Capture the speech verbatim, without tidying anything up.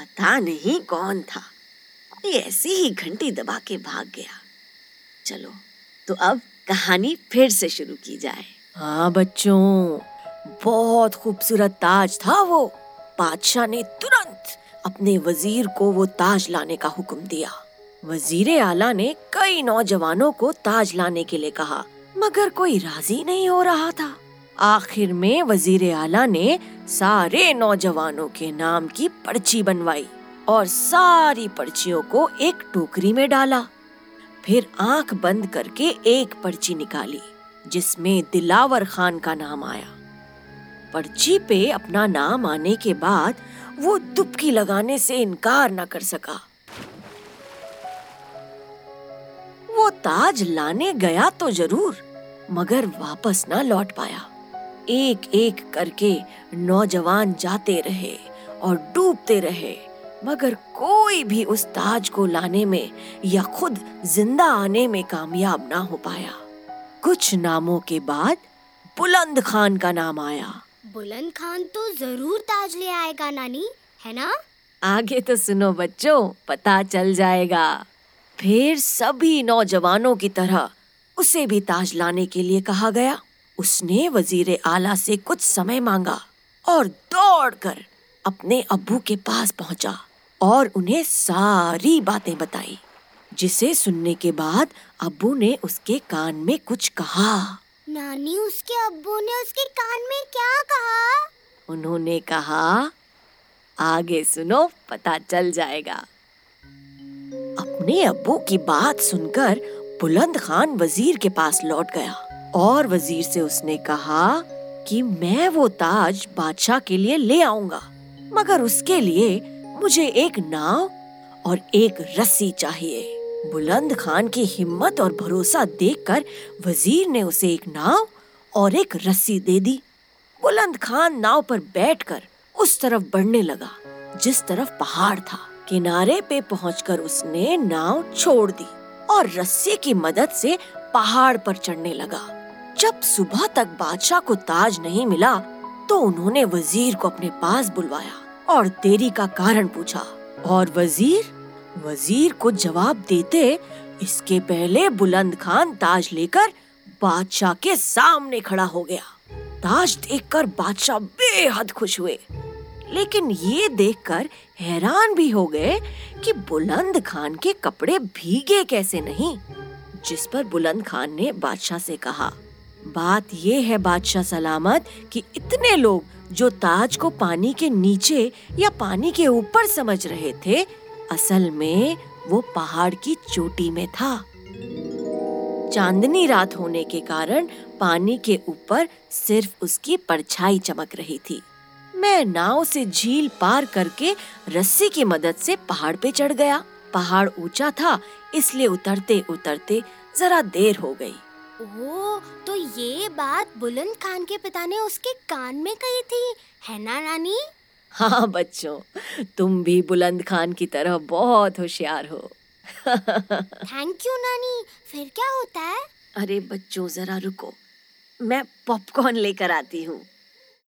पता नहीं कौन था, ये ऐसे ही घंटी दबा के भाग गया। चलो तो अब कहानी फिर से शुरू की जाए। हाँ बच्चों, बहुत खूबसूरत ताज था वो। बादशाह ने तुरंत अपने वजीर को वो ताज लाने का हुक्म दिया। वजीर आला ने कई नौजवानों को ताज लाने के लिए कहा, मगर कोई राजी नहीं हो रहा था। आखिर में वजीर आला ने सारे नौजवानों के नाम की पर्ची बनवाई और सारी पर्चियों को एक टोकरी में डाला। फिर आंख बंद करके एक पर्ची निकाली जिसमें दिलावर खान का नाम आया। पर्ची पे अपना नाम आने के बाद वो दुबकी लगाने से इनकार न कर सका। वो ताज लाने गया तो जरूर, मगर वापस न लौट पाया। एक एक करके नौजवान जाते रहे और डूबते रहे, मगर कोई भी उस ताज को लाने में या खुद जिंदा आने में कामयाब ना हो पाया। कुछ नामों के बाद बुलंद खान का नाम आया। बुलंद खान तो जरूर ताज ले आएगा नानी, है ना? आगे तो सुनो बच्चों, पता चल जाएगा। फिर सभी नौजवानों की तरह उसे भी ताज लाने के लिए कहा गया। उसने वजीर आला से कुछ समय मांगा और दौड़कर अपने अब्बू के पास पहुंचा और उन्हें सारी बातें बताई, जिसे सुनने के बाद अब्बू ने उसके कान में कुछ कहा। नानी, उसके अब्बू ने उसके कान में क्या कहा? उन्होंने कहा, आगे सुनो, पता चल जाएगा। अपने अब्बू की बात सुनकर बुलंद खान वजीर के पास लौट गया और वजीर से उसने कहा कि मैं वो ताज बादशाह के लिए ले आऊंगा, मगर उसके लिए मुझे एक नाव और एक रस्सी चाहिए। बुलंद खान की हिम्मत और भरोसा देखकर वजीर ने उसे एक नाव और एक रस्सी दे दी। बुलंद खान नाव पर बैठकर उस तरफ बढ़ने लगा जिस तरफ पहाड़ था। किनारे पे पहुंचकर उसने नाव छोड़ दी और रस्सी की मदद से पहाड़ पर चढ़ने लगा। जब सुबह तक बादशाह को ताज नहीं मिला तो उन्होंने वजीर को अपने पास बुलवाया और देरी का कारण पूछा, और वजीर वजीर को जवाब देते इसके पहले बुलंद खान ताज लेकर बादशाह के सामने खड़ा हो गया। ताज देखकर बादशाह बेहद खुश हुए, लेकिन ये देखकर हैरान भी हो गए कि बुलंद खान के कपड़े भीगे कैसे नहीं। जिस पर बुलंद खान ने बादशाह से कहा, बात ये है बादशाह सलामत कि इतने लोग जो ताज को पानी के नीचे या पानी के ऊपर समझ रहे थे, असल में वो पहाड़ की चोटी में था। चांदनी रात होने के कारण पानी के ऊपर सिर्फ उसकी परछाई चमक रही थी। मैं नाव से झील पार करके रस्सी की मदद से पहाड़ पे चढ़ गया। पहाड़ ऊंचा था, इसलिए उतरते उतरते जरा देर हो गई। ओह, तो ये बात बुलंद खान के पिता ने उसके कान में कही थी, है ना नानी? हाँ बच्चों, तुम भी बुलंद खान की तरह बहुत होशियार हो। थैंक यू नानी। फिर क्या होता है? अरे बच्चों, जरा रुको, मैं पॉपकॉर्न लेकर आती हूँ।